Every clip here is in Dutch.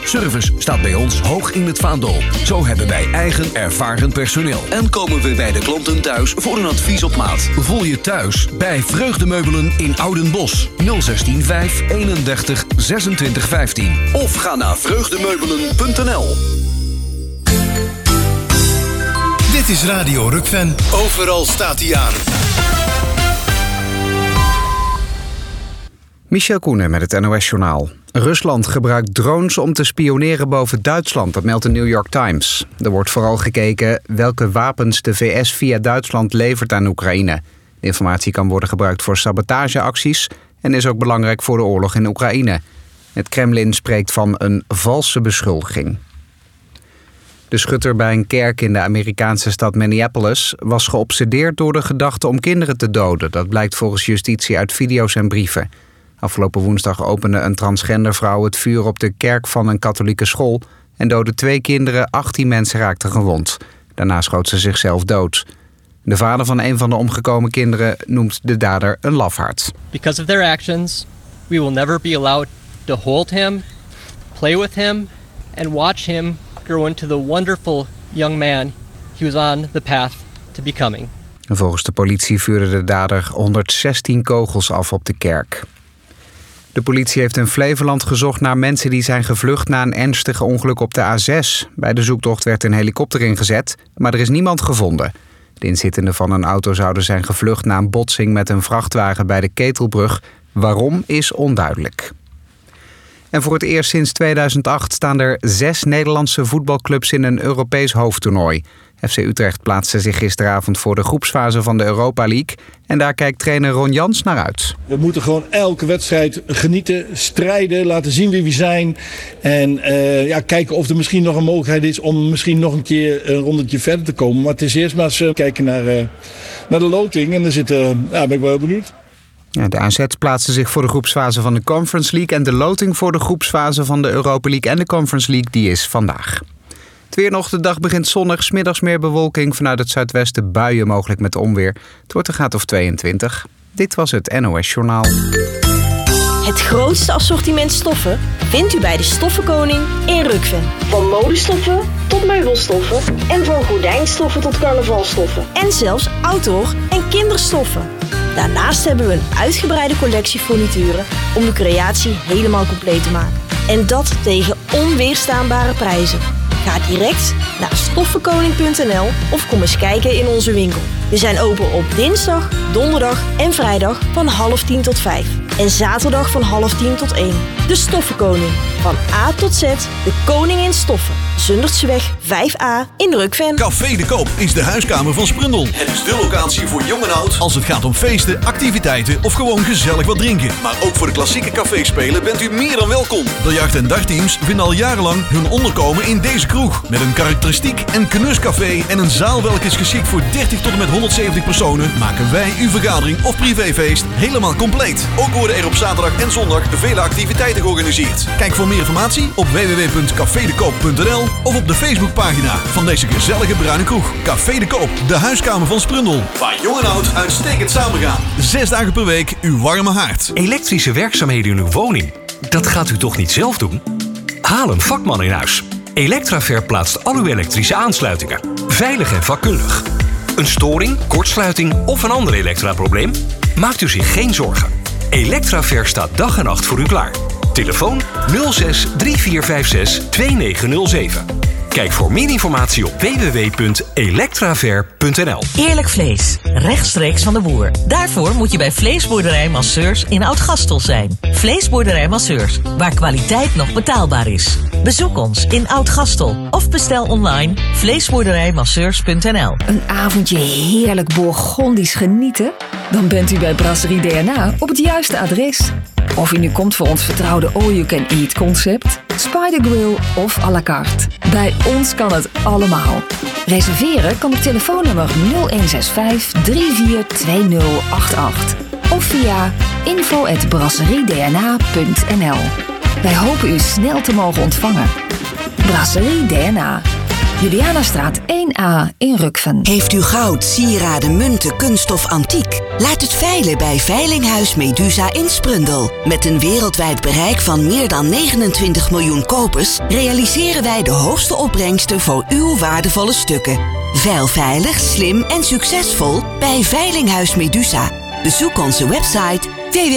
Service staat bij ons hoog in het vaandel. Zo hebben wij eigen ervaren personeel. En komen we bij de klanten thuis voor een advies op maat. Voel je thuis bij Vreugdemeubelen in Oudenbosch. 016 5 31 26 15. Of ga naar vreugdemeubelen.nl. Dit is Radio Rukven. Overal staat hij aan. Michel Koenen met het NOS-journaal. Rusland gebruikt drones om te spioneren boven Duitsland, dat meldt de New York Times. Er wordt vooral gekeken welke wapens de VS via Duitsland levert aan Oekraïne. De informatie kan worden gebruikt voor sabotageacties en is ook belangrijk voor de oorlog in Oekraïne. Het Kremlin spreekt van een valse beschuldiging. De schutter bij een kerk in de Amerikaanse stad Minneapolis was geobsedeerd door de gedachte om kinderen te doden. Dat blijkt volgens justitie uit video's en brieven. Afgelopen woensdag opende een transgender vrouw het vuur op de kerk van een katholieke school en doodde 2 kinderen, 18 mensen raakten gewond. Daarna schoot ze zichzelf dood. De vader van een van de omgekomen kinderen noemt de dader een lafaard. Because of their actions, we will never be allowed to hold him, play with him and watch him grow into the wonderful young man he was on the path to becoming. Volgens de politie vuurde de dader 116 kogels af op de kerk. De politie heeft in Flevoland gezocht naar mensen die zijn gevlucht na een ernstig ongeluk op de A6. Bij de zoektocht werd een helikopter ingezet, maar er is niemand gevonden. De inzittenden van een auto zouden zijn gevlucht na een botsing met een vrachtwagen bij de Ketelbrug. Waarom is onduidelijk. En voor het eerst sinds 2008 staan er 6 Nederlandse voetbalclubs in een Europees hoofdtoernooi. FC Utrecht plaatste zich gisteravond voor de groepsfase van de Europa League. En daar kijkt trainer Ron Jans naar uit. We moeten gewoon elke wedstrijd genieten, strijden, laten zien wie we zijn. En kijken of er misschien nog een mogelijkheid is om misschien nog een keer een rondetje verder te komen. Maar het is eerst maar eens kijken naar de loting. En ben ik wel heel benieuwd. Ja, de AZ plaatste zich voor de groepsfase van de Conference League. En de loting voor de groepsfase van de Europa League en de Conference League die is vandaag. Het weer nog, de dag begint zonnig, 's middags meer bewolking. Vanuit het zuidwesten buien mogelijk met onweer. Het wordt een graad of 22. Dit was het NOS Journaal. Het grootste assortiment stoffen vindt u bij de Stoffenkoning in Rukven. Van modestoffen tot meubelstoffen en van gordijnstoffen tot carnavalstoffen. En zelfs outdoor- en kinderstoffen. Daarnaast hebben we een uitgebreide collectie furnituren om uw creatie helemaal compleet te maken. En dat tegen onweerstaanbare prijzen. Ga direct naar stoffenkoning.nl of kom eens kijken in onze winkel. We zijn open op dinsdag, donderdag en vrijdag van 9:30 tot 5. En zaterdag van 9:30 tot 1. De Stoffenkoning. Van A tot Z, de koning in stoffen. Zundertseweg 5A in Rukven. Café de Koop is de huiskamer van Sprundel. Het is de locatie voor jong en oud als het gaat om feesten, activiteiten of gewoon gezellig wat drinken. Maar ook voor de klassieke caféspelen bent u meer dan welkom. Biljart- en dartteams vinden al jarenlang hun onderkomen in deze kroeg. Met een karakteristiek en knuscafé en een zaal welke is geschikt voor 30 tot en met 170 personen, maken wij uw vergadering of privéfeest helemaal compleet. Ook worden er op zaterdag en zondag vele activiteiten georganiseerd. Kijk voor meer informatie op www.cafedekoop.nl of op de Facebookpagina van deze gezellige bruine kroeg. Café de Koop, de huiskamer van Sprundel. Waar jong en oud uitstekend samengaan. 6 dagen per week uw warme haard. Elektrische werkzaamheden in uw woning. Dat gaat u toch niet zelf doen? Haal een vakman in huis. Electraver plaatst al uw elektrische aansluitingen. Veilig en vakkundig. Een storing, kortsluiting of een ander elektraprobleem? Maakt u zich geen zorgen. Electraver staat dag en nacht voor u klaar. Telefoon 06 3456 2907. Kijk voor meer informatie op www.electraver.nl. Eerlijk vlees, rechtstreeks van de boer. Daarvoor moet je bij Vleesboerderij Masseurs in Oud-Gastel zijn. Vleesboerderij Masseurs, waar kwaliteit nog betaalbaar is. Bezoek ons in Oud-Gastel of bestel online vleesboerderijmasseurs.nl. Een avondje heerlijk Bourgondisch genieten? Dan bent u bij Brasserie DNA op het juiste adres. Of u nu komt voor ons vertrouwde all-you-can-eat concept, Spider Grill of à la carte. Bij ons kan het allemaal. Reserveren kan op telefoonnummer 0165 342088 of via info@brasseriedna.nl. Wij hopen u snel te mogen ontvangen. Brasserie DNA. Julianastraat 1A in Rukven. Heeft u goud, sieraden, munten, kunststof, antiek? Laat het veilen bij Veilinghuis Medusa in Sprundel. Met een wereldwijd bereik van meer dan 29 miljoen kopers realiseren wij de hoogste opbrengsten voor uw waardevolle stukken. Veil veilig, slim en succesvol bij Veilinghuis Medusa. Bezoek onze website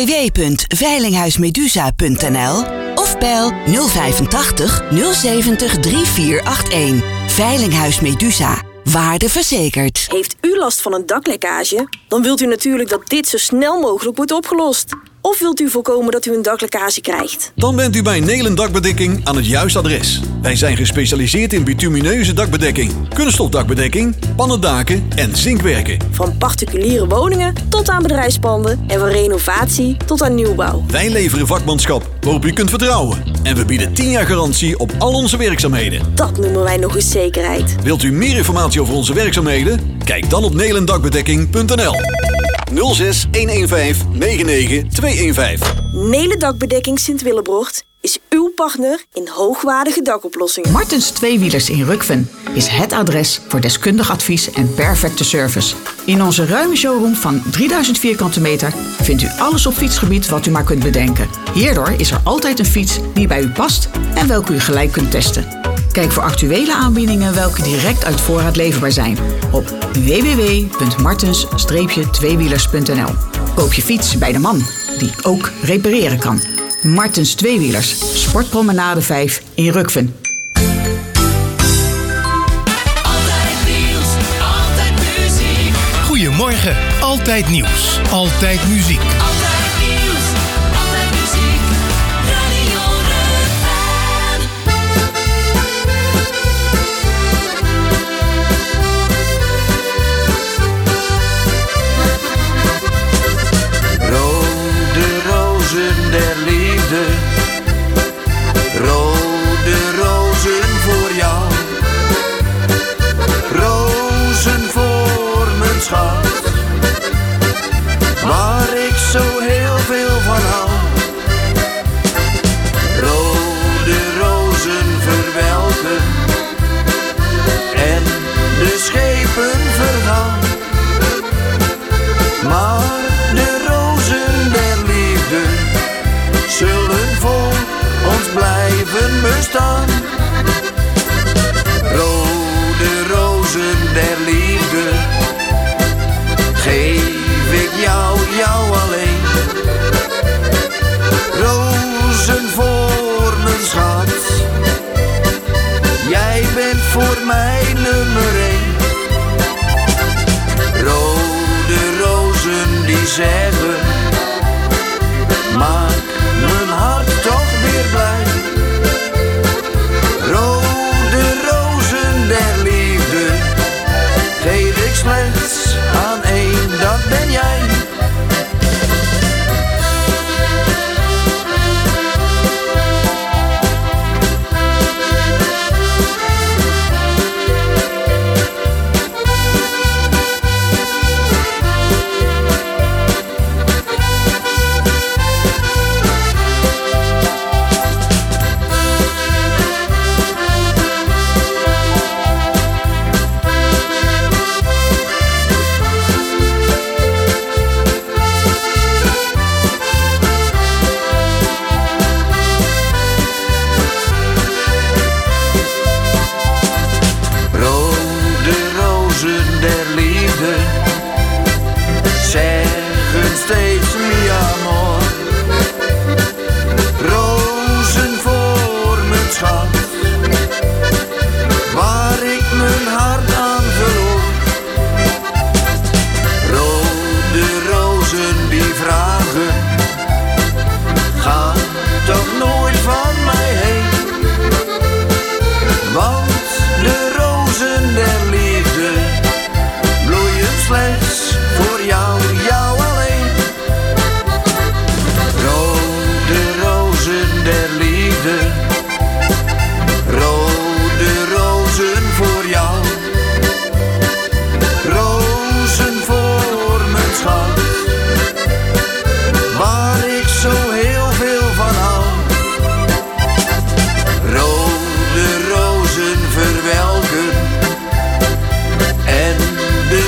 www.veilinghuismedusa.nl of bel 085 070 3481. Veilinghuis Medusa. Waarde verzekerd. Heeft u last van een daklekkage? Dan wilt u natuurlijk dat dit zo snel mogelijk wordt opgelost. Of wilt u voorkomen dat u een daklekkage krijgt? Dan bent u bij Nelen Dakbedekking aan het juiste adres. Wij zijn gespecialiseerd in bitumineuze dakbedekking, kunststofdakbedekking, pannendaken en zinkwerken. Van particuliere woningen tot aan bedrijfspanden en van renovatie tot aan nieuwbouw. Wij leveren vakmanschap waarop u kunt vertrouwen. En we bieden 10 jaar garantie op al onze werkzaamheden. Dat noemen wij nog eens zekerheid. Wilt u meer informatie over onze werkzaamheden? Kijk dan op nelendakbedekking.nl 06 115 99 215. Nelen Dakbedekking Sint-Willebrocht is uw partner in hoogwaardige dakoplossingen. Martens Tweewielers in Rukven is het adres voor deskundig advies en perfecte service. In onze ruime showroom van 3000 vierkante meter vindt u alles op fietsgebied wat u maar kunt bedenken. Hierdoor is er altijd een fiets die bij u past en welke u gelijk kunt testen. Kijk voor actuele aanbiedingen welke direct uit voorraad leverbaar zijn op www.martens-tweewielers.nl. Koop je fiets bij de man die ook repareren kan. Martens Tweewielers, Sportpromenade 5 in Rukven. Altijd nieuws, altijd muziek. Goedemorgen, altijd nieuws, altijd muziek. Altijd nieuws, altijd muziek. Radio Rukven. Rode rozen der liefde, rode rozen voor jou, rozen voor mijn schat, waar ik zo heel veel van hou. Rode rozen verwelken en de schepen vergaan, maar de rozen der liefde zullen voor ons blijven bestaan. Rode rozen der liefde geef ik jou, jou alleen. Rozen voor mijn schat, jij bent voor mij nummer 1. Rode rozen die zeggen, maak mijn hart toch weer blij. Rode rozen der liefde geef ik slechts aan één, dat ben jij.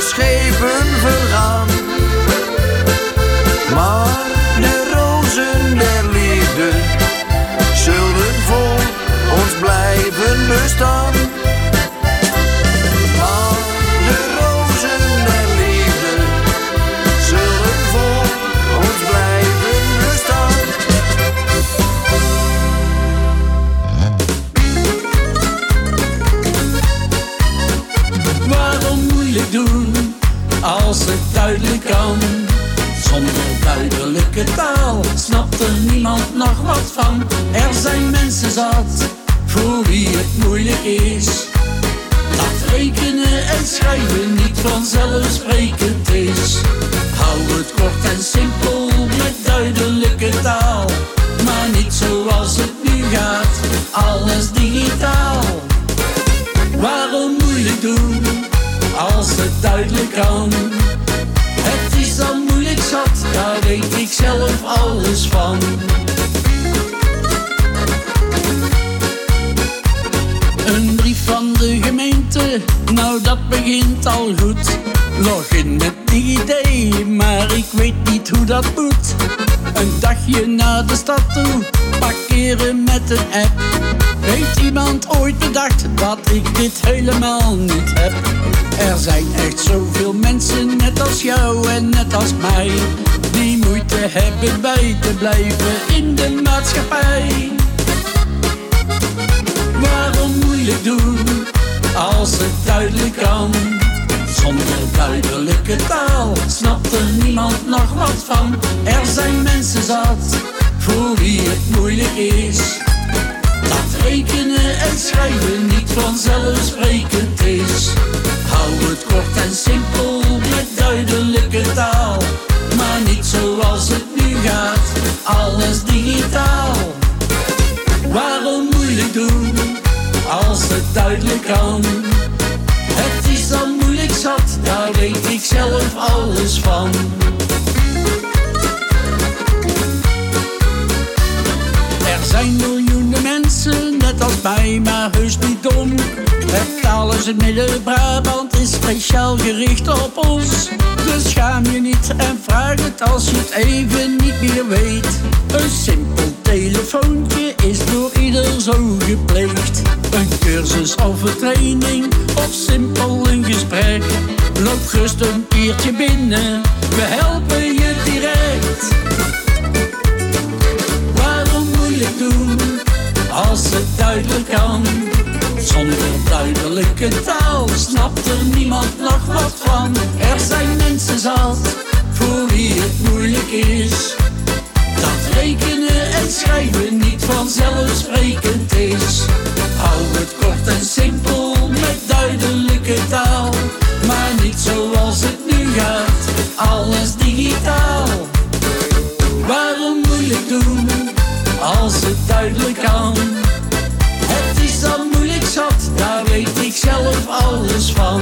schepen vergaan. Maar de rozen der liefde zullen voor ons blijven bestaan. Maar de rozen der liefde zullen voor ons blijven bestaan. Waarom moeilijk doen als het duidelijk kan? Zonder duidelijke taal snapt er niemand nog wat van. Er zijn mensen zat voor wie het moeilijk is. Dat rekenen en schrijven niet vanzelfsprekend is. Hou het kort en simpel met duidelijke taal. Maar niet zoals het nu gaat, alles digitaal. Waarom moeilijk doen als het duidelijk kan? Het is al moeilijk zat, daar weet ik zelf alles van. Een brief van de gemeente, nou dat begint al goed. Log in met DigiD, maar ik weet niet hoe dat moet. Een dagje naar de stad toe, parkeren met een app. Heeft iemand ooit bedacht dat ik dit helemaal niet heb? Er zijn echt zoveel mensen, net als jou en net als mij, die moeite hebben bij te blijven in de maatschappij. Waarom moeilijk doen als het duidelijk kan? Zonder duidelijke taal snapt er niemand nog wat van. Er zijn mensen zat voor wie het moeilijk is. Dat rekenen en schrijven niet vanzelfsprekend is. Hou het kort en simpel met duidelijke taal. Maar niet zoals het nu gaat, alles digitaal. Waarom moeilijk doen als het duidelijk kan? Het is al moeilijk zat, daar weet ik zelf alles van. Er zijn miljoenen mensen, net als mij, maar heus niet dom. Het taal is het Midden-Brabant is speciaal gericht op ons. Dus schaam je niet en vraag het als je het even niet meer weet. Een simpel telefoontje is door ieder zo gepleegd. Een cursus of een training of simpel een gesprek. Loop gerust een keertje binnen, we helpen je direct. Waarom moeilijk doen als het duidelijk kan? Zonder duidelijke taal snapt er niemand nog wat van. Er zijn mensen zat voor wie het moeilijk is. Dat rekenen en schrijven niet vanzelfsprekend is. Hou het kort en simpel met duidelijke taal. Maar niet zoals het nu gaat, alles digitaal. Waarom moeilijk doen als het duidelijk kan? Het is al moeilijk zat, daar weet ik zelf alles van.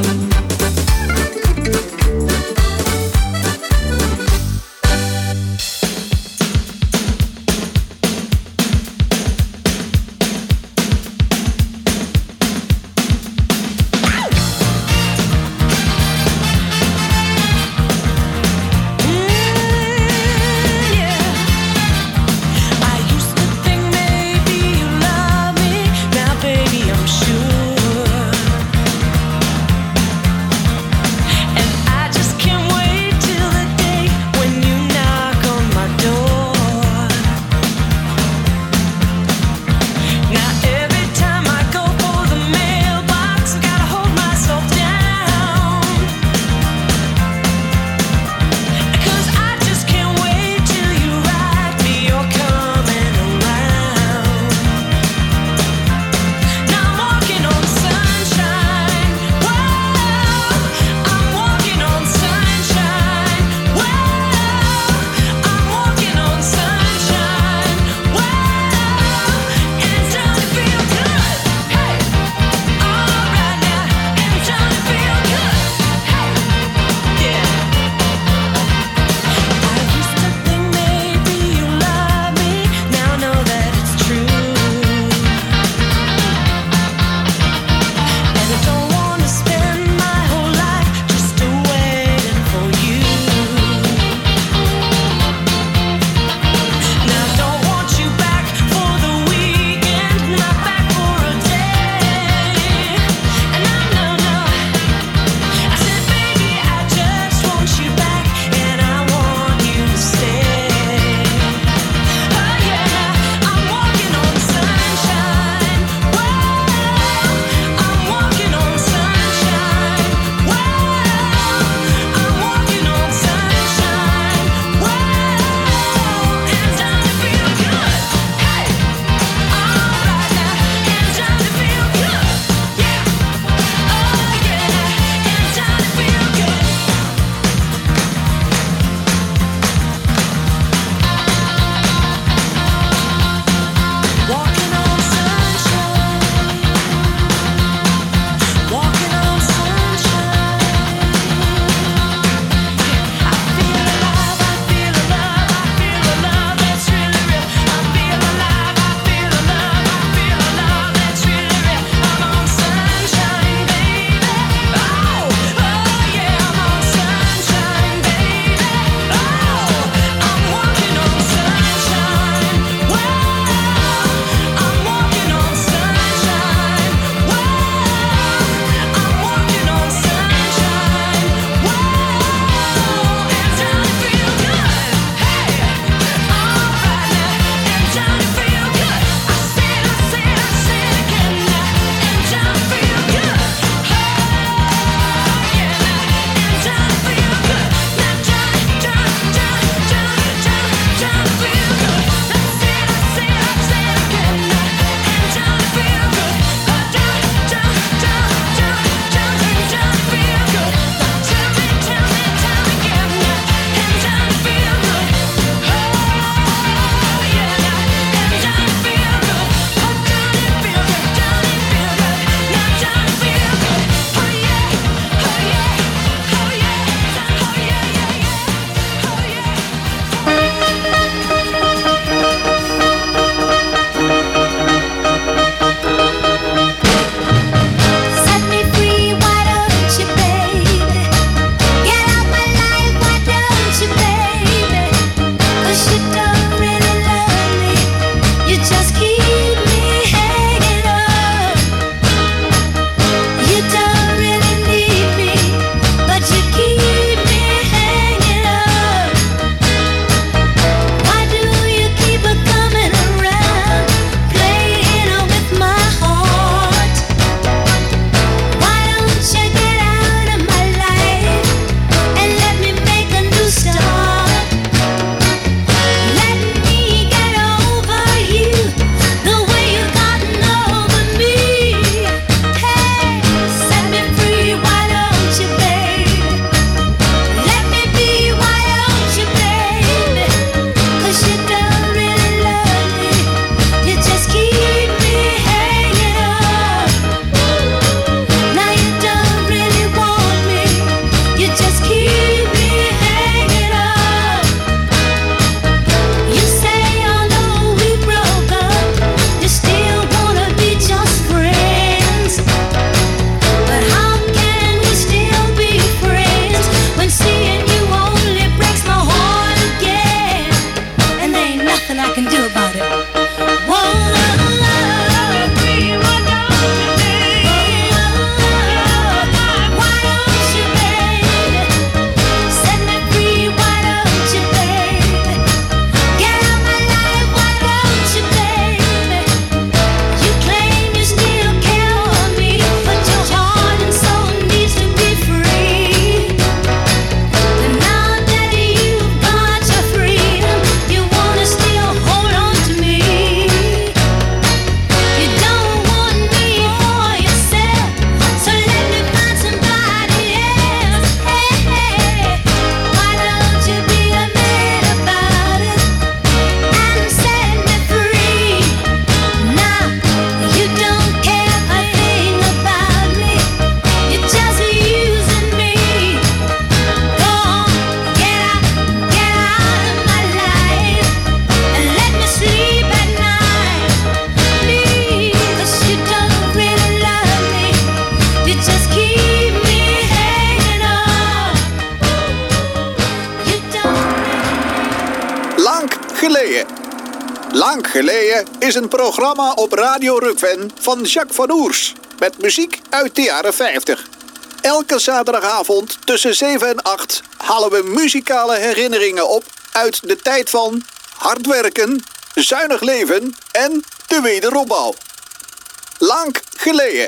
Lang geleden is een programma op Radio Rukven van Jacques van Oers. Met muziek uit de jaren 50. Elke zaterdagavond tussen 7 en 8 halen we muzikale herinneringen op uit de tijd van hard werken, zuinig leven en de wederopbouw. Lang geleden.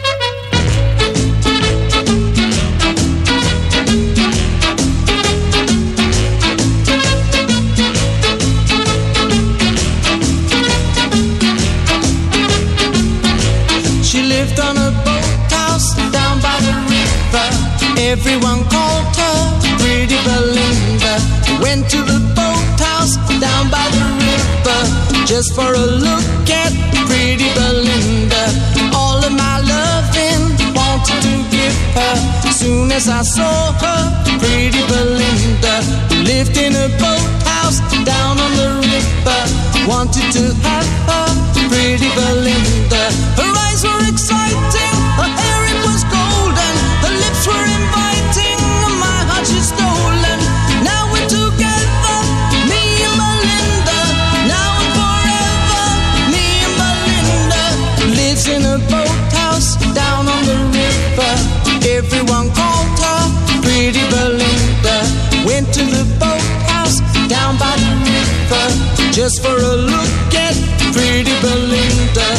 She lived on a boathouse down by the river. Everyone called her Pretty Belinda. Went to the boathouse down by the river just for a look at Pretty Belinda. All of my loving wanted to give her. Soon as I saw her, Pretty Belinda, who lived in a boathouse down on the river, wanted to have her, Pretty Belinda. Her eyes were exciting, her hair it was golden, her lips were inviting, my heart she stolen. Now we're together, me and Belinda. Now and forever, me and Belinda. Lives in a boathouse down on the river. Everyone called her Pretty Belinda. Went to the boathouse down by the river just for a look at Pretty Belinda.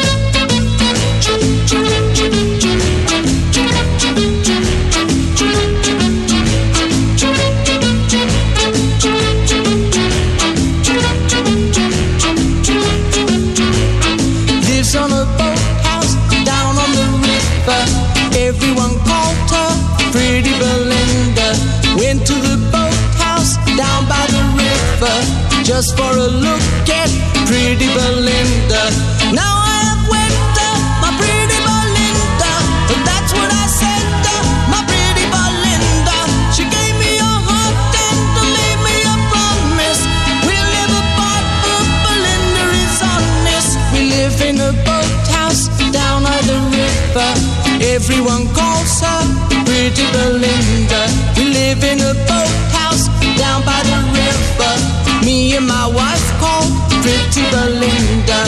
Lives on a boathouse down on the river. Everyone called her Pretty Belinda. Went to the boathouse down by the river just for a look at Pretty Belinda. Now I have wed my Pretty Belinda. That's what I said, my Pretty Belinda. She gave me a heart and made me a promise. We'll live apart, but Belinda is honest. We live in a boathouse down by the river. Everyone calls her Pretty Belinda. We live in a boathouse down by the river. Me and my wife called Pretty Belinda.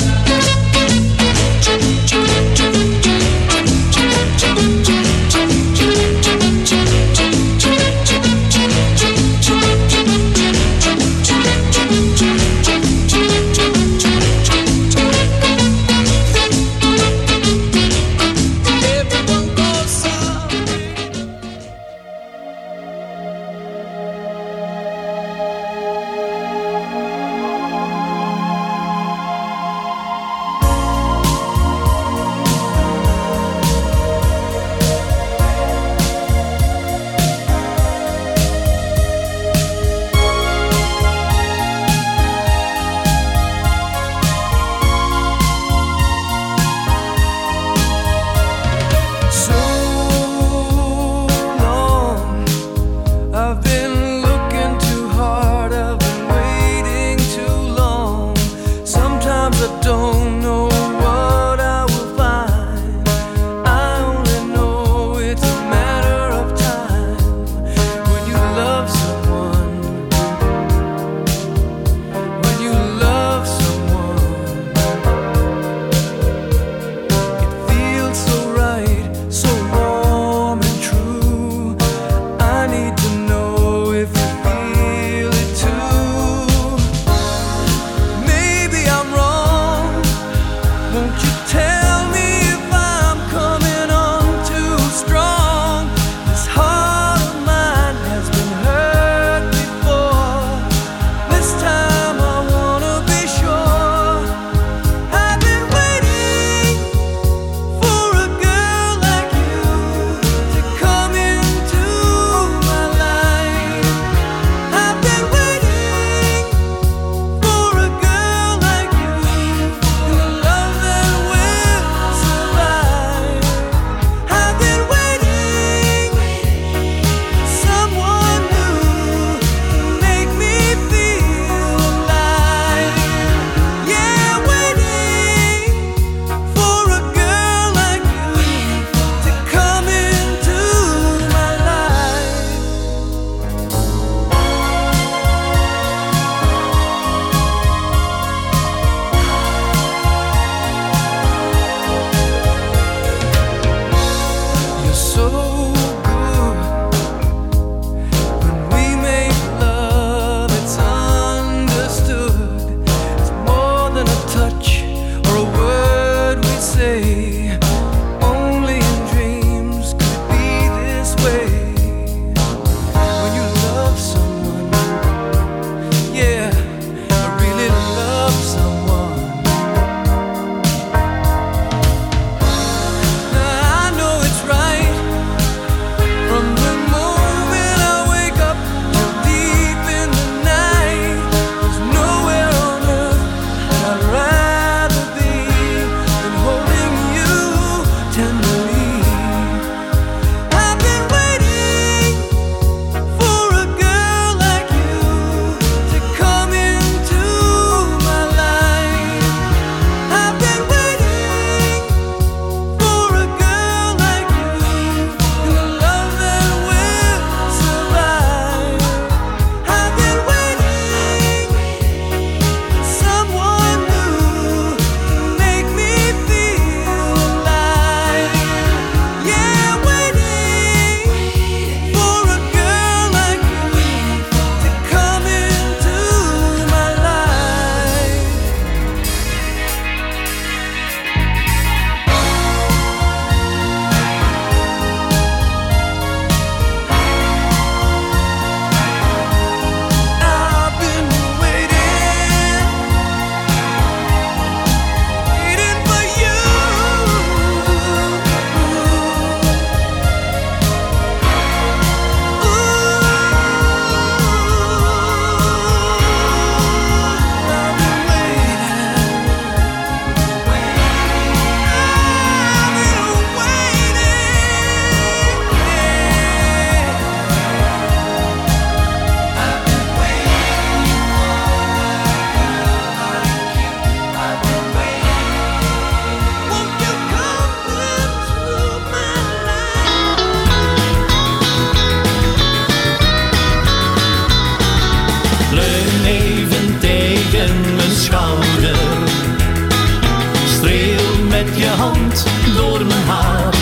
hand door mijn haar.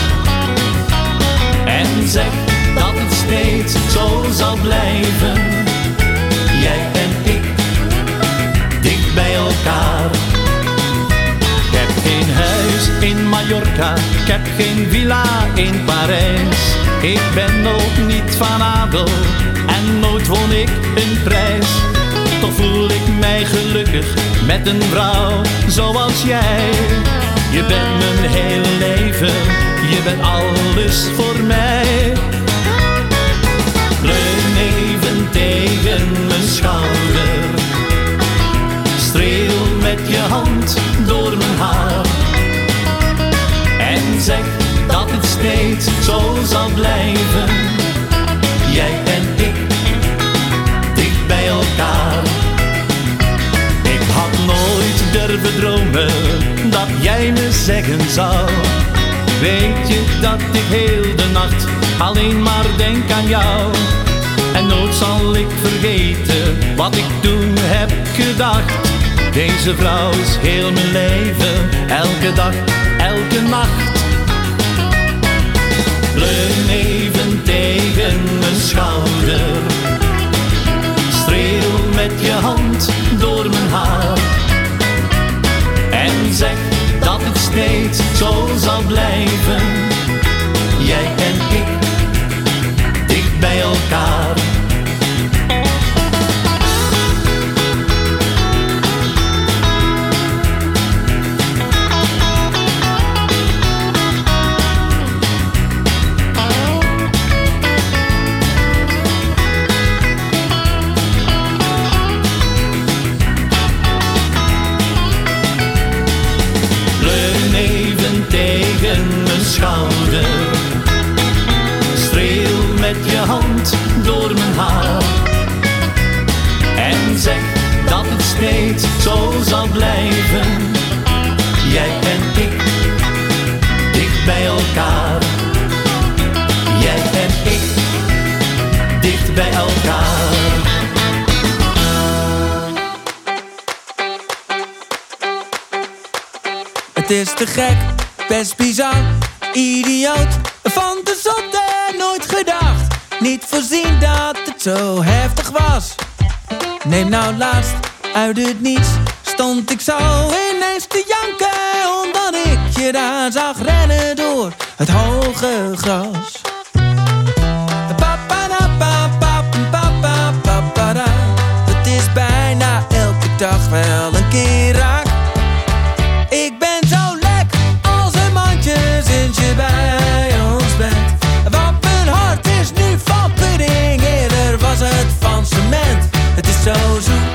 En zeg dat het steeds zo zal blijven. Jij en ik, dicht bij elkaar. Ik heb geen huis in Mallorca, ik heb geen villa in Parijs. Ik ben ook niet van adel en nooit won ik een prijs. Toch voel ik mij gelukkig met een vrouw zoals jij. Je bent mijn hele leven, je bent alles voor mij. Leun even tegen mijn schouder, streel met je hand door mijn haar. En zeg dat het steeds zo zal blijven. Jij en ik, dicht bij elkaar. Ik had nooit durven dromen dat jij me zeggen zou. Weet je dat ik heel de nacht alleen maar denk aan jou. En nooit zal ik vergeten wat ik toen heb gedacht. Deze vrouw is heel mijn leven, elke dag, elke nacht. Leun even tegen mijn schouder, streel met je hand door mijn haar. En zeg dat het steeds zo zal blijven. Jij en ik, dicht bij elkaar. Schouder, streel met je hand door mijn haar. En zeg dat het steeds zo zal blijven. Jij en ik, dicht bij elkaar. Jij en ik, dicht bij elkaar. Het is te gek, best bizar, idioot, van de zotte nooit gedacht. Niet voorzien dat het zo heftig was. Neem nou laatst uit het niets, stond ik zo ineens te janken, omdat ik je daar zag rennen door het hoge gras. Het is bijna elke dag wel een keer raak. Ik ben zo lek als een mandje sinds je bij ons bent. Want mijn hart is nu van pudding, eerder was het van cement. Het is zo zoet.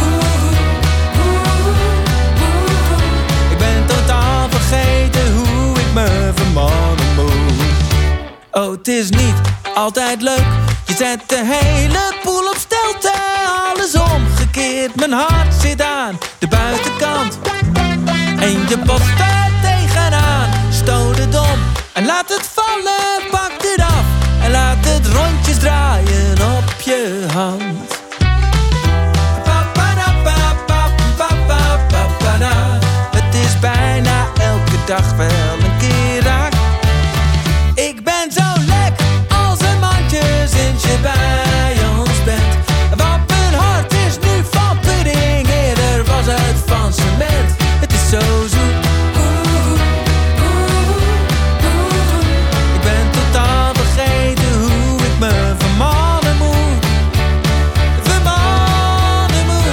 Ik ben totaal vergeten hoe ik me vermannen moet. Oh, het is niet altijd leuk. Je zet de hele boel op stelte, alles omgekeerd. Mijn hart zit aan de buitenkant en je botst er tegenaan. Stoot het om en laat het vallen, pak het af en laat het rondjes draaien op je hand. Het is bijna elke dag wel een keer raak. Ik ben zo lek als een mandje sinds je bij ons bent. Want mijn hart is nu van pudding, eerder was het van cement. Het is zo zoet. Ik ben totaal vergeten hoe ik me vermannen moet. Vermannen moet.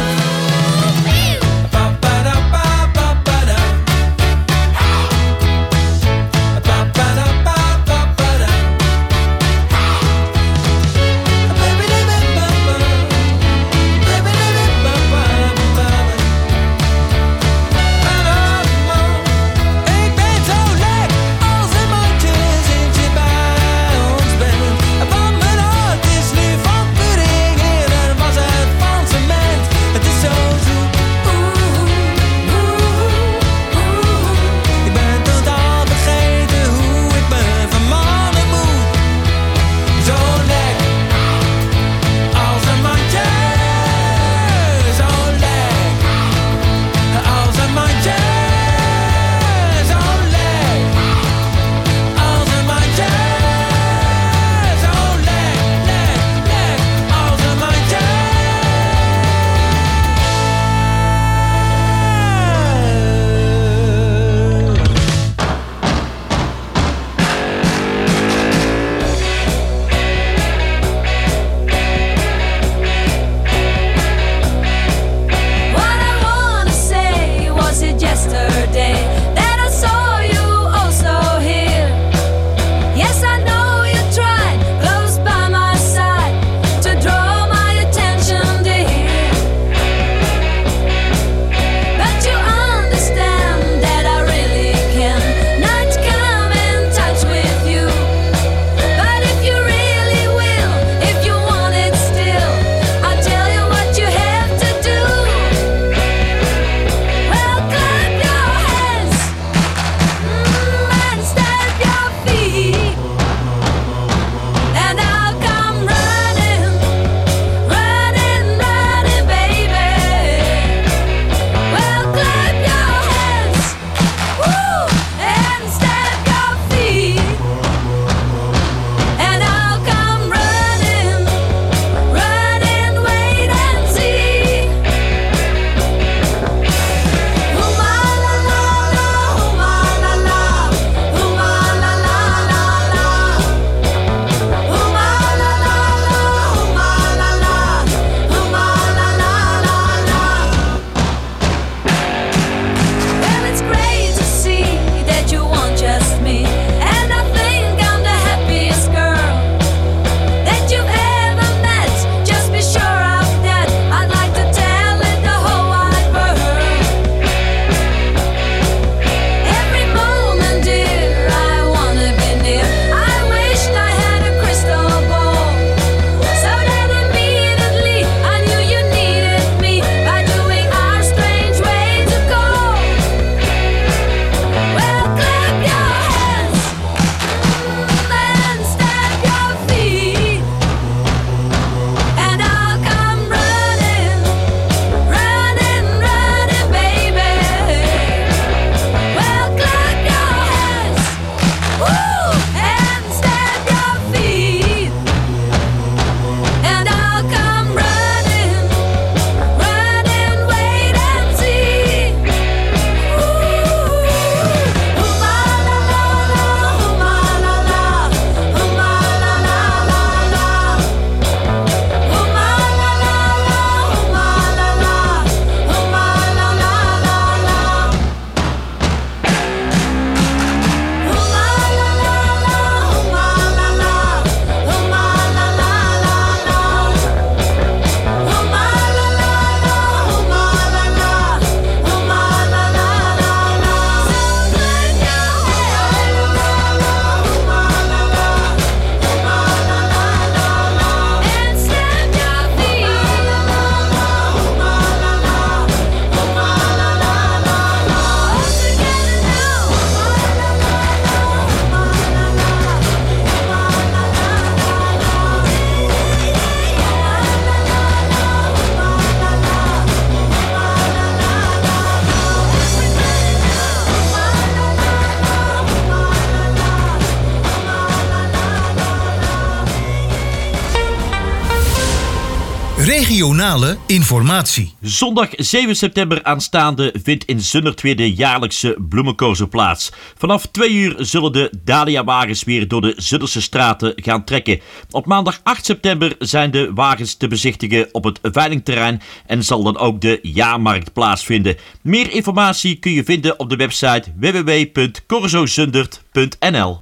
Regionale informatie. Zondag 7 september aanstaande vindt in Zundert weer de jaarlijkse bloemenkozen plaats. Vanaf 2 uur zullen de dahlia-wagens weer door de Zundertse straten gaan trekken. Op maandag 8 september zijn de wagens te bezichtigen op het veilingterrein en zal dan ook de jaarmarkt plaatsvinden. Meer informatie kun je vinden op de website www.corzozundert.nl.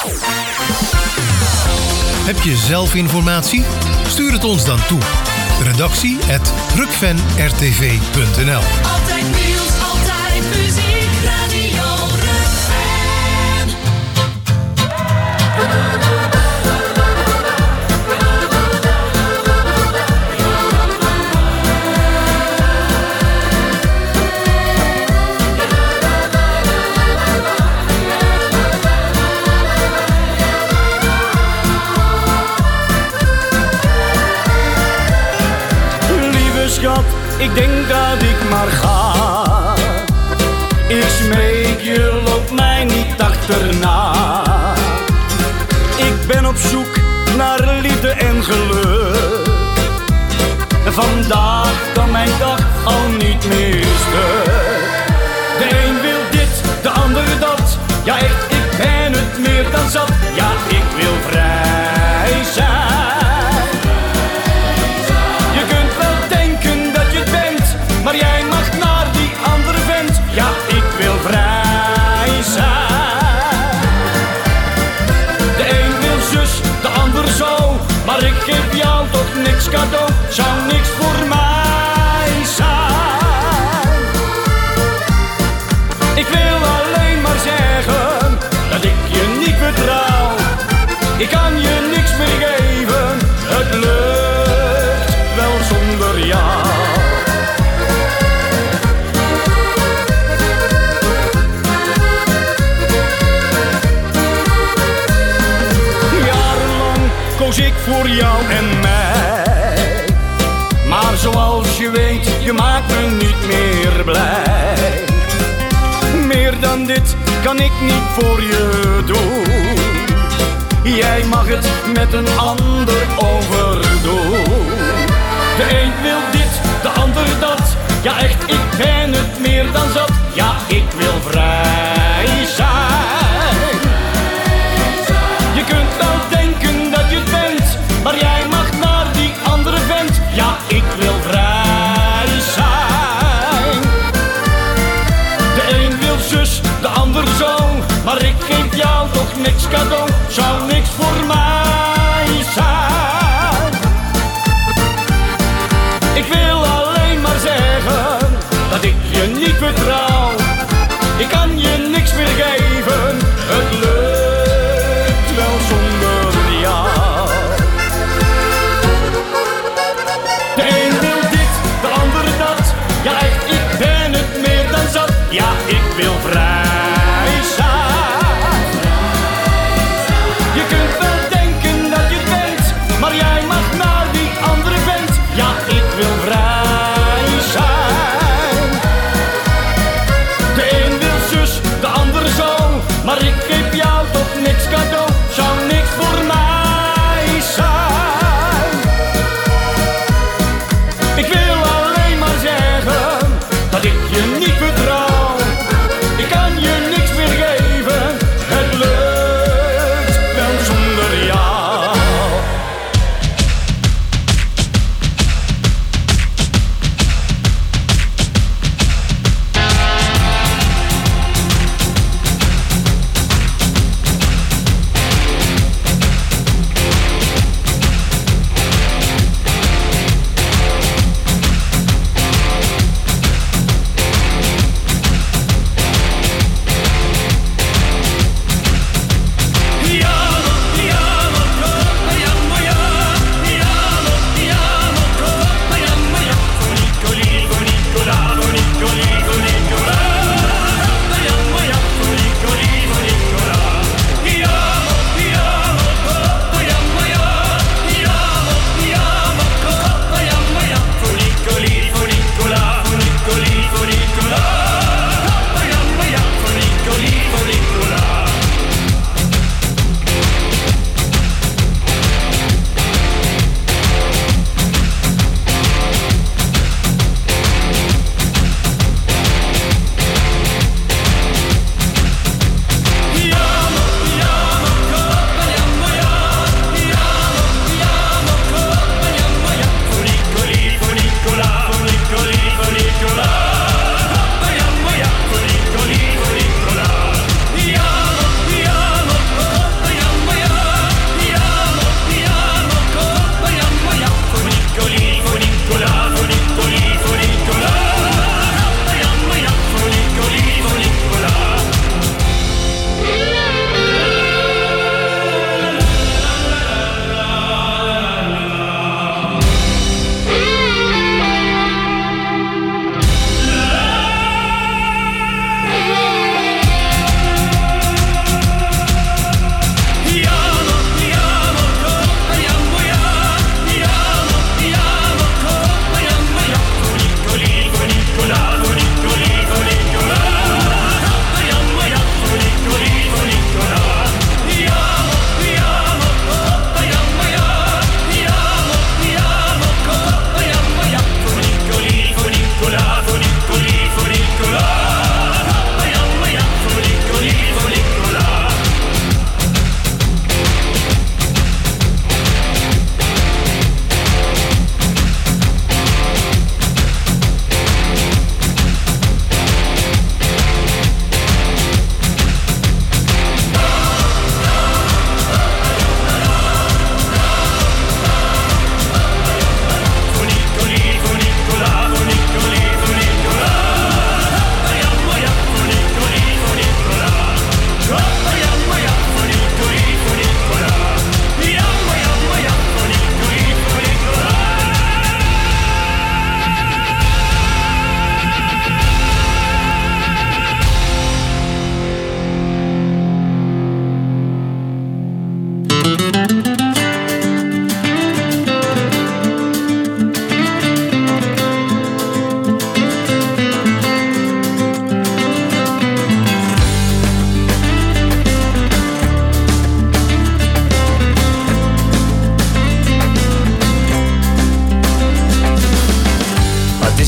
Heb je zelf informatie? Stuur het ons dan toe. redactie@rukvenrtv.nl. Altijd nieuws, altijd muziek, Radio Rukven. Schat, ik denk dat ik maar ga. Ik smeek je, loop mij niet achterna. Ik ben op zoek naar liefde en geluk. Vandaag kan mijn dag al niet meer stuk. De een wil dit, de ander dat. Ja echt, ik ben het meer dan zat. Ja, ik wil vrij zijn. Maar jij mag naar die andere vent. Ja, ik wil vrij zijn. De een wil zus, de ander zo. Maar ik geef jou toch niks cadeau. Zou niks voor mij zijn. Ik wil alleen maar zeggen dat ik je niet vertrouw. Ik kan je niks meer geven. Het lukt wel zonder jou. Ik voor jou en mij. Maar zoals je weet, je maakt me niet meer blij. Meer dan dit kan ik niet voor je doen. Jij mag het met een ander overdoen. De een wil dit, de ander dat. Ja echt, ik ben het meer dan zat. Ja, ik wil vrij zijn. Je kunt wel denken dat je het bent, maar jij mag naar die andere vent. Ja, ik wil vrij zijn. De een wil zus, de ander zo. Maar ik geef jou toch niks cadeau. Zou niks voor mij zijn. Ik wil alleen maar zeggen dat ik je niet vertrouw. Ik kan je niks meer geven. Het lukt wel zonder jou. De een wil dit, de ander dat. Ja echt, ik ben het meer dan zat. Ja, ik wil vrij zijn. Je kunt wel denken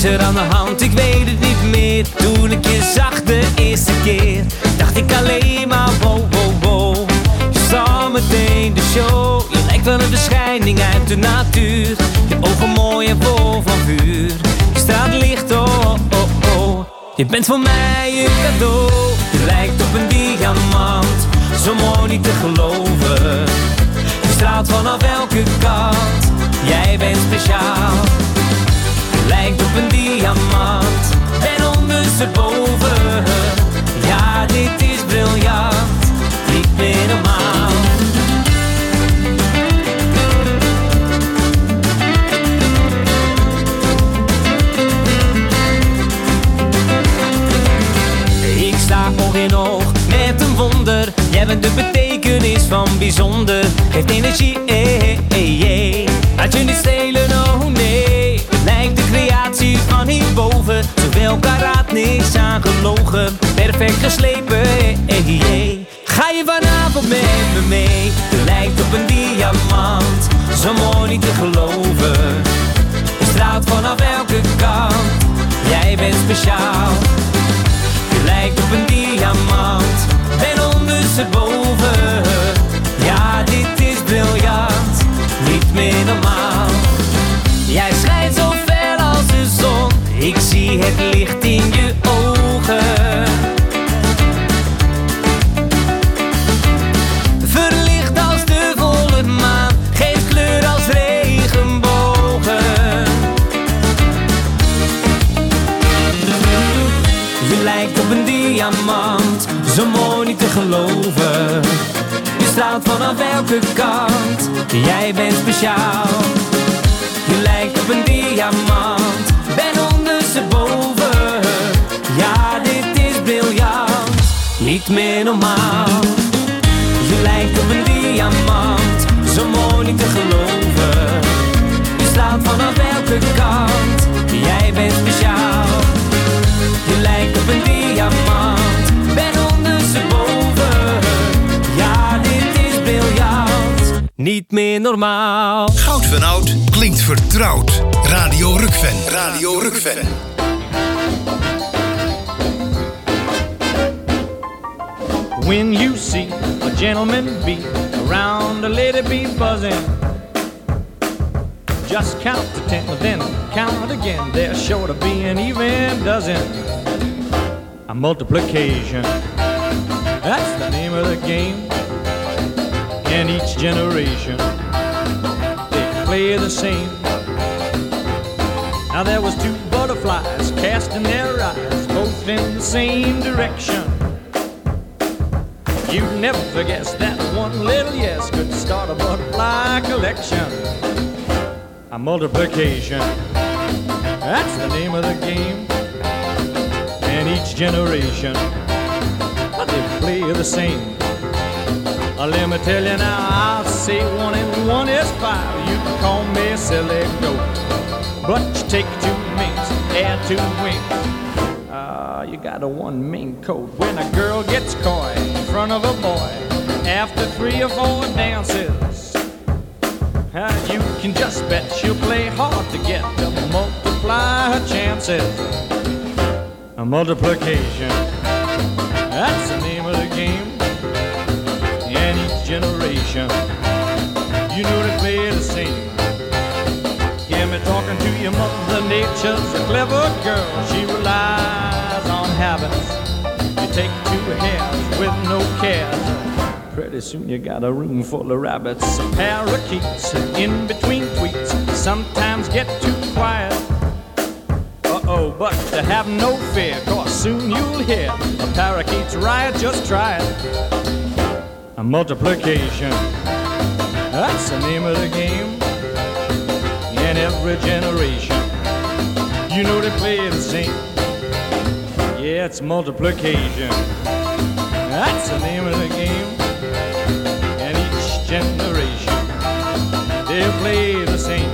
is er aan de hand? Ik weet het niet meer. Toen ik je zag de eerste keer, dacht ik alleen maar wow, wow, wow. Je zal meteen de show. Je lijkt wel een verschijning uit de natuur. Je ogen mooi en vol van vuur. Je straalt licht, oh, oh, oh. Je bent voor mij een cadeau. Je lijkt op een diamant, zo mooi niet te geloven. Je straalt vanaf elke kant. Jij bent speciaal. Je lijkt op een diamant, ben ondersteboven. Ja, dit is briljant, niet meer normaal. Ik sta oog in oog met een wonder. Jij bent de betekenis van bijzonder. Geeft energie, laat je niet stelen, oh nee. Het lijkt de creatie van hierboven. Zoveel karaat, niks aan gelogen. Perfect geslepen, Ga je vanavond met me mee? Je lijkt op een diamant, zo mooi niet te geloven. Je straalt vanaf elke kant, jij bent speciaal. Je lijkt op een diamant, ben ondersteboven. Ja, dit is briljant, niet meer normaal. Jij schijnt zo fel als de zon, ik zie het licht in je ogen. Verlicht als de volle maan, geeft kleur als regenbogen. Je lijkt op een diamant, zo mooi niet te geloven. Je straalt vanaf elke kant, jij bent speciaal. Je lijkt op een diamant, ben ondersteboven. Ja, dit is briljant, niet meer normaal. Je lijkt op een diamant, zo mooi niet te geloven. Je straalt vanaf elke kant, jij bent speciaal. Je lijkt op een diamant, ben ondersteboven. Ja, dit is briljant, niet meer normaal. Goud van Oud klinkt vertrouwd. Radio Rukven. Radio Rukven. When you see a gentleman be around a lady be buzzing, just count to 10, then count again. There's sure to be an even dozen. A multiplication, that's the name of the game. And each generation, they play the same. Now there was two butterflies casting their eyes both in the same direction. You'd never guess that one little yes could start a butterfly collection. A multiplication, that's the name of the game. And each generation, they play the same. Let me tell you now, I'll say 1 and 1 is 5. You can call me a silly goat, but you take 2 minks, add 2 wings. You got a 1 mink coat. When a girl gets coy in front of a boy after 3 or 4 dances, you can just bet she'll play hard to get to multiply her chances. A multiplication, that's the name of the game. And each generation, you know they play the same. Hear me talking to your mother nature's a clever girl. She relies on habits. You take 2 hairs with no cares. Pretty soon you got a room full of rabbits. Parakeets in between tweets sometimes get too quiet. Uh-oh, but to have no fear, cause soon you'll hear a parakeet's riot, just try it. A multiplication, that's the name of the game. In every generation, you know they play the same. Yeah, it's multiplication, that's the name of the game. And each generation, they play the same.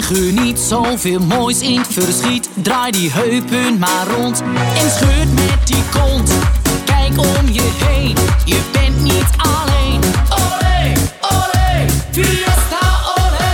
Geniet zoveel moois in het verschiet. Draai die heupen maar rond en scheurt met die kont. Kijk om je heen, je bent niet alleen. Olé, olé, fiesta, olé.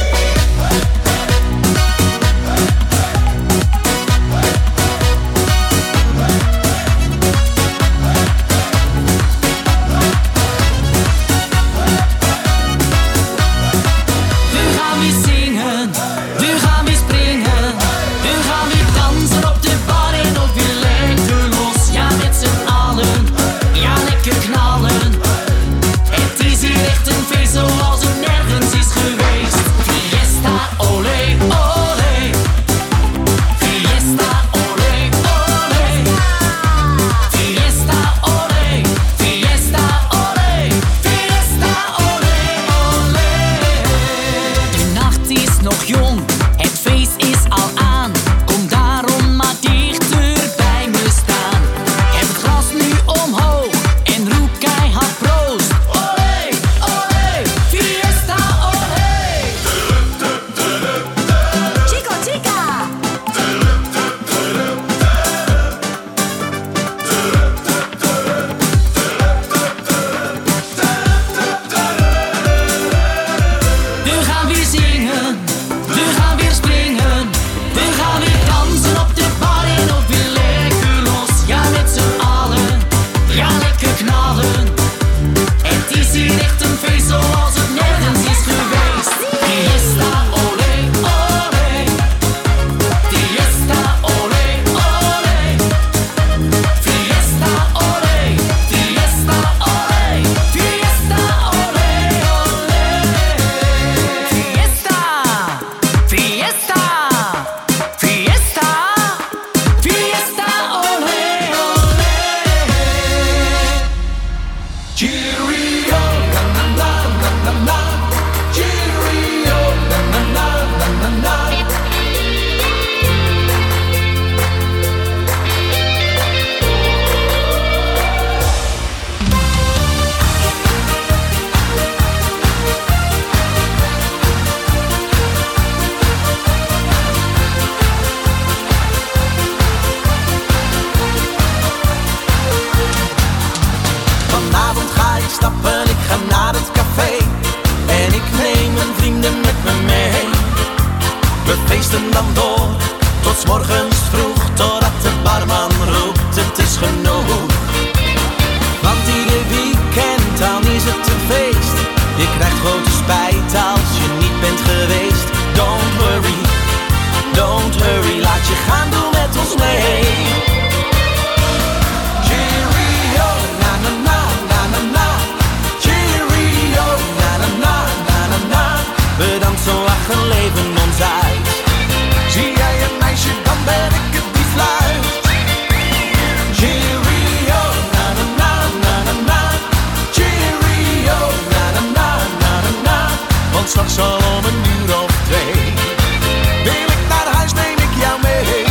We gaan weer zingen, we gaan weer springen. We gaan weer dansen op de bar en ook weer lekker los. Ja, met z'n allen, ja, lekker knallen. Het is hier echt een feest zoals het nergens is geweest. Fiesta, olé, olé. Fiesta, olé, olé. Fiesta, olé. Fiesta, olé. Fiesta, olé, olé. De nacht is nog jong, het feest is al aan. Kom daarom maar dichter bij me staan. Heb het glas nu omhoog en roep keihard proost. Olé, olé, fiesta, olé. Chico, chica. We gaan weer zingen, we gaan weer springen. We gaan weer dansen op de bar en ook weer lekker los. Ja, met z'n allen, ja, lekker knallen. Het is hier echt een feest zoals het nergens is geweest. Fiesta, olé, olé. Fiesta, olé, olé. Fiesta, olé. Fiesta, olé. Fiesta, olé, olé. Fiesta, fiesta, fiesta, fiesta, olé, olé. Cheerio, na na na na na na. Cheerio, na na na na na na. Vanavond ga ik stappen, ik ga naar het café. En ik neem mijn vrienden met me mee. We feesten dan door, tot 's morgens vroeg. Totdat de barman roept, het is genoeg. Want ieder weekend dan is het een feest. Je krijgt grote spijt als je niet bent geweest. Don't hurry, laat je gaan, doe met ons mee. Cheerio, na na na na na na. Cheerio, na na na na na na. We dansen, lachen, leven ons uit. Zie jij een meisje, dan ben ik het die fluit. Cheerio, na na na na na na. Cheerio, na na na na na na. Want straks al om 1:02 wil ik naar huis, neem ik jou mee.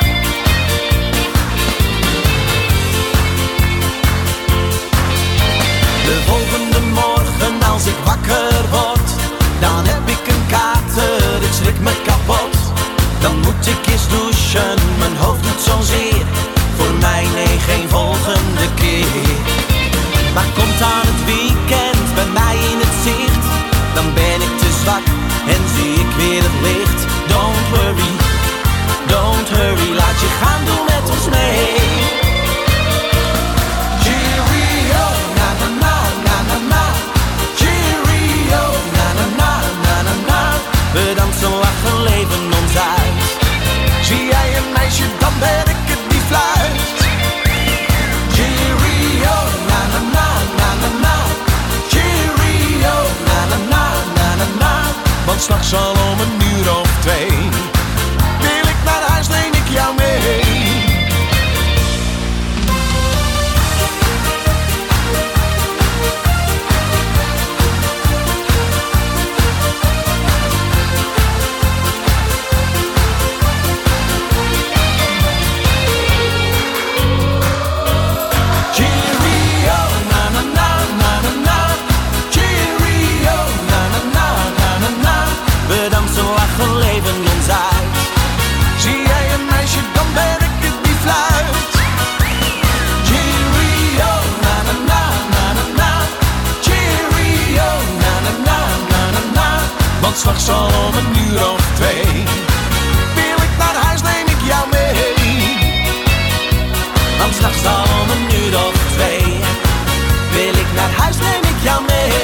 De volgende morgen als ik wakker word, dan heb ik een kater, ik schrik me kapot. Dan moet ik eerst douchen, mijn hoofd doet zozeer. Voor mij nee, geen volgende keer. Maar komt aan het weekend bij mij in het zicht, dan ben ik te zwak en zie ik weer het licht. Don't hurry, laat je gaan, doe met ons mee. Cheerio, na na na na na na. Cheerio, na na na na na na. We dansen, lachen, leven ons uit. Zie jij een meisje, dan ben ik het die fluit. Cheerio, na na na na na na. Cheerio, na na na na na na. Want straks al om 1:02 wil ik naar huis, neem ik jou mee. Cheerio, na na na na na na. Cheerio, na na na na na na. We we dansen, lachen, leven ons uit. Zie jij een meisje, dan ben ik het die fluit. Cheerio, na na na na na na. Cheerio, na na na na na na. Want straks al om 1:02 wil ik naar huis, neem ik jou mee. Want straks al om 1:02 wil ik naar huis, neem ik jou mee.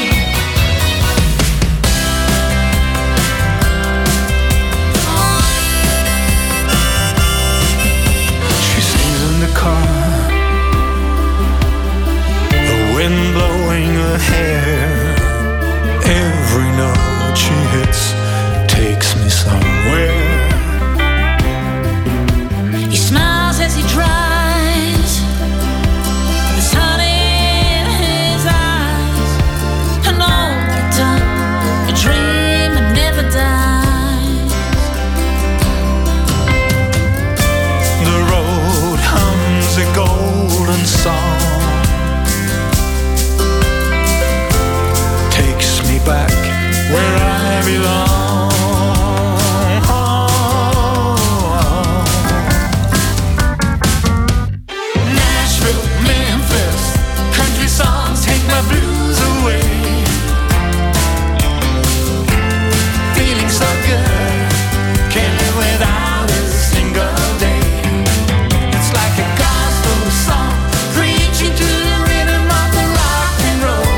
Car, the wind blowing her hair. Every note she hits takes me somewhere. He smiles as he drives, the sun in his eyes, and all the time a dream that never dies. The road hums a golden song, takes me back where I belong. Nashville, Memphis, country songs take my blues away. Feeling so good, can't live without a single day. It's like a gospel song, preaching to the rhythm of the rock and roll.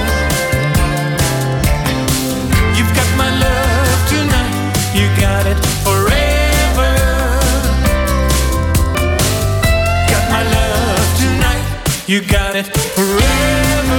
You've got my love tonight, you got it forever. Got my love tonight, you got it forever.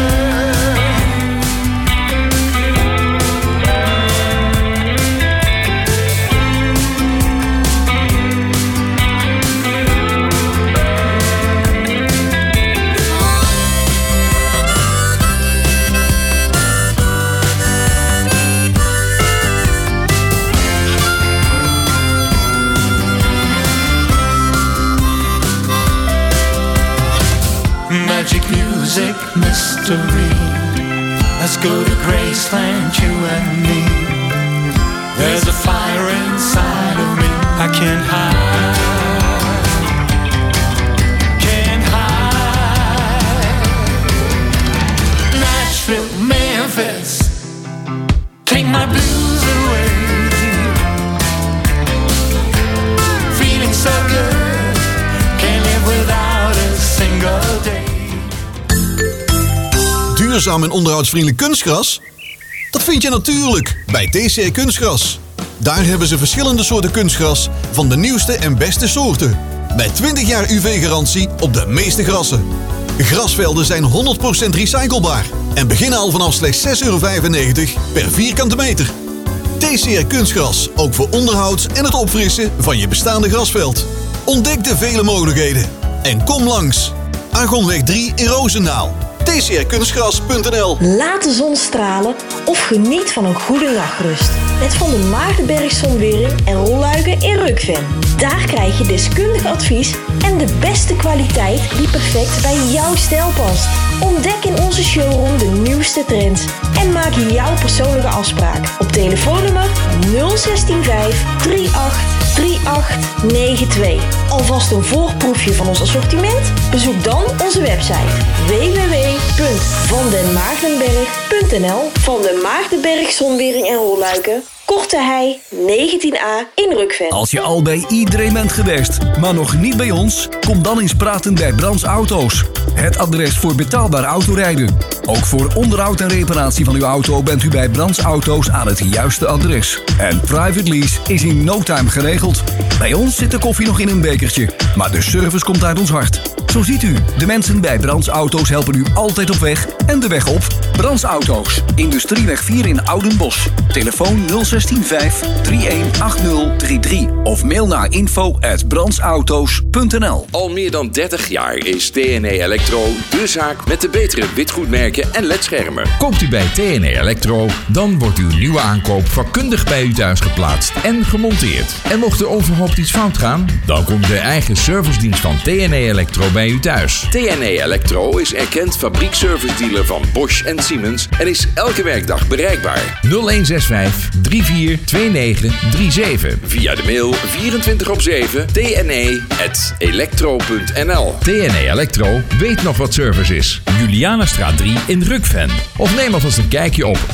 Magic music, mystery. Let's go to Graceland, you and me. There's a fire inside of me I can't hide. Can't hide. Nashville, Memphis, take my blues away. Feeling so good, can't live without a single day. Duurzaam en onderhoudsvriendelijk kunstgras? Dat vind je natuurlijk bij TCR Kunstgras. Daar hebben ze verschillende soorten kunstgras van de nieuwste en beste soorten. Met 20 jaar UV-garantie op de meeste grassen. Grasvelden zijn 100% recyclebaar en beginnen al vanaf slechts €6,95 per vierkante meter. TCR Kunstgras, ook voor onderhoud en het opfrissen van je bestaande grasveld. Ontdek de vele mogelijkheden en kom langs. Argonweg 3 in Roosendaal. tcrkunstgras.nl. Laat de zon stralen of geniet van een goede nachtrust. Met Van der Maagdenberg Zonwering en rolluiken in Rukven. Daar krijg je deskundig advies en de beste kwaliteit die perfect bij jouw stijl past. Ontdek in onze showroom de nieuwste trends en maak jouw persoonlijke afspraak op telefoonnummer 0165 38 3892. Alvast een voorproefje van ons assortiment? Bezoek dan onze website www.vandenmaagdenberg.nl. Van den Maagdenberg Zonwering en rolluiken, Korte Hei 19A in Rukven. Als je al bij iedereen bent geweest, maar nog niet bij ons, kom dan eens praten bij Brands Auto's. Het adres voor betaalbaar autorijden. Ook voor onderhoud en reparatie van uw auto bent u bij Brands Auto's aan het juiste adres. En private lease is in no time geregeld. Bij ons zit de koffie nog in een bekertje, maar de service komt uit ons hart. Zo ziet u, de mensen bij Brands Auto's helpen u altijd op weg en de weg op. Brands Auto's, Industrieweg 4 in Oudenbosch. Telefoon 016 318033 of mail naar info@brandsauto's.nl. Al meer dan 30 jaar is TNE Electro de zaak met de betere witgoedmerken en ledschermen. Koopt u bij TNE Electro, dan wordt uw nieuwe aankoop vakkundig bij u thuis geplaatst en gemonteerd. En mocht er onverhoopt iets fout gaan, dan komt de eigen servicedienst van TNE Electro bij bij u thuis. TNE Electro is erkend fabriekservice dealer van Bosch en Siemens en is elke werkdag bereikbaar. 0165 342937. Via de mail 24/7 tne@electro.nl. TNE Electro weet nog wat service is. Julianastraat 3 in Rukven. Of neem alvast een kijkje op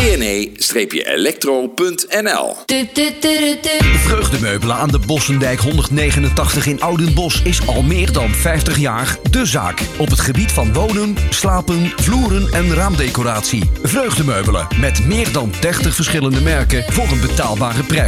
tne-electro.nl. Vreugdemeubelen aan de Bossendijk 189 in Oudenbosch is al meer dan 50 jaar de zaak. Op het gebied van wonen, slapen, vloeren en raamdecoratie. Vreugdemeubelen met meer dan 30 verschillende merken voor een betaalbare prijs.